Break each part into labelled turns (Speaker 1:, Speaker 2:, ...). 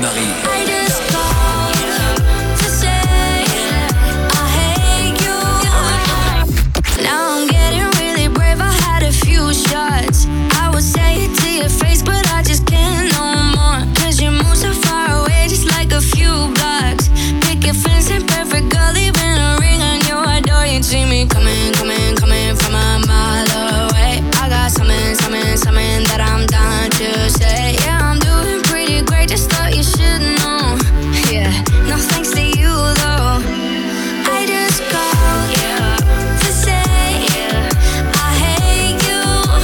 Speaker 1: Marie.
Speaker 2: Something that I'm done to say. Yeah, I'm doing pretty great, just thought you should know. Yeah, no thanks to you though. I just called to say I hate you.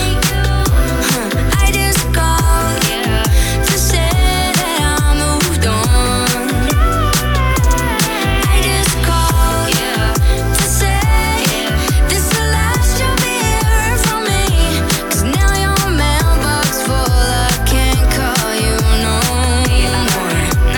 Speaker 2: I just called to say that I moved on. I just called to say this the last you'll be heard from me. 'Cause now your mailbox full, I can't call you no more.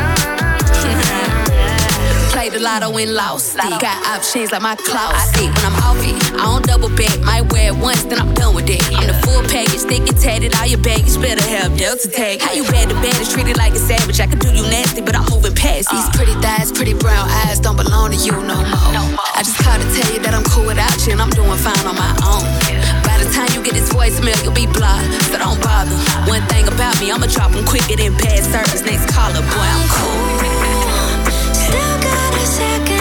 Speaker 3: Played the lotto and lost it. Got options like my closet. When I'm off it, I don't double back. Might wear it once, then I'm done with it. I'm the full package, thick and tatted. All your baggage better have Delta tag. How you bad to bad is treated like a savage. I could do you nasty, but I'm moving past these pretty thighs, pretty brown eyes don't belong to you no more. I just called to tell you that I'm cool without you and I'm doing fine on my own. By the time you get this voicemail, you'll be blocked, so don't bother. One thing about me, I'ma drop them quicker than bad service. Next caller, boy, I'm cool.
Speaker 2: Still got a second